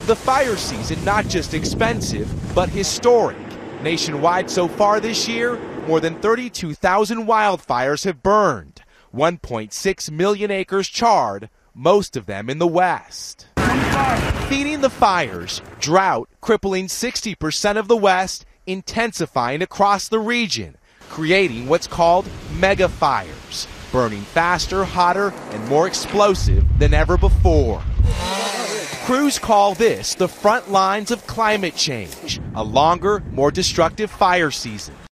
The fire season not just expensive, but historic. Nationwide so far this year, more than 32,000 wildfires have burned, 1.6 million acres charred, most of them in the West. Feeding the fires, drought crippling 60% of the West, intensifying across the region, creating what's called mega fires, burning faster, hotter, and more explosive than ever before. Crews call this the front lines of climate change, a longer, more destructive fire season.